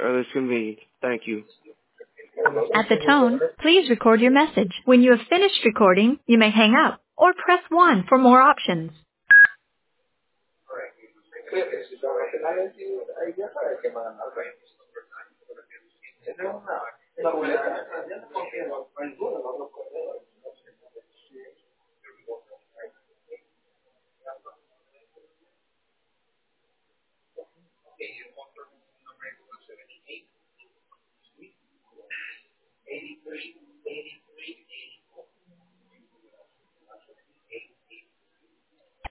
earliest convenience. Thank you. At the tone, please record your message. When you have finished recording, you may hang up or press 1 for more options. Una ruleta, ya no confío en